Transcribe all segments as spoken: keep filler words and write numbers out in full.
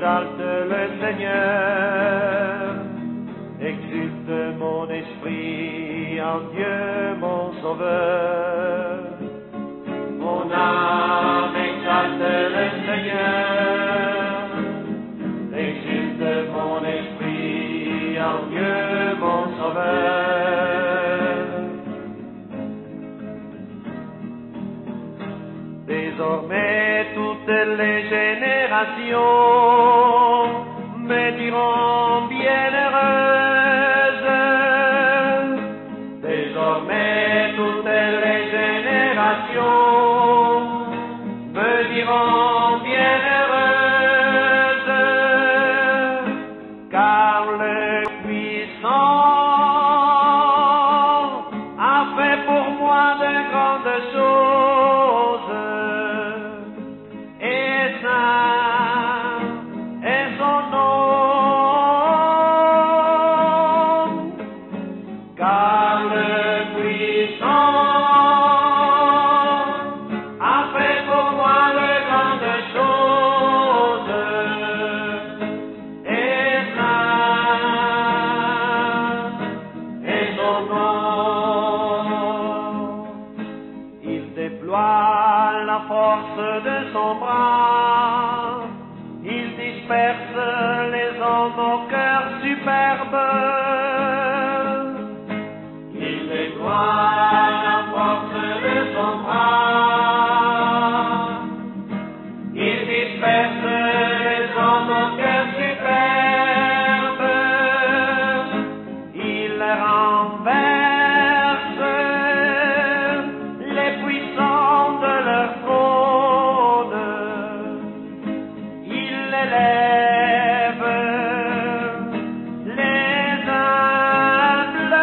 exalte le Seigneur, exulte mon esprit en Dieu mon Sauveur. Mon âme exalte le Seigneur, exulte mon esprit en Dieu mon Sauveur. Désormais toutes les générations me diront bienheureuse. Désormais toutes les générations me diront bienheureuse, car le puissant a fait pour moi de grandes choses. Car le puissant a fait pour moi de grandes choses, et saint est son nom. Il déploie la force de son bras, il disperse les hommes au cœur superbe. La force de son bras, il disperse les hommes au cœur superbe, il renverse les puissants de leur trône, il élève les humbles.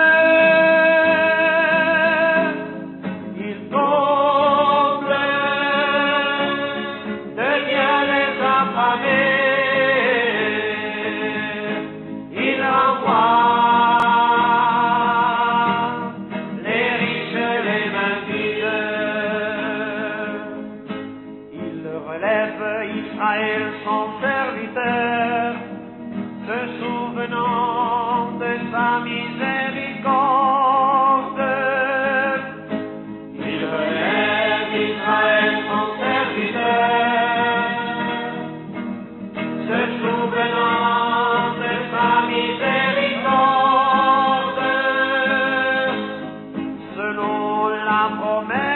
Il renvoie les riches, les mains vides. Il relève Israël, son serviteur, se souvenant de sa miséricorde. Il relève Israël, son serviteur, se souvenant de sa miséricorde, selon la promesse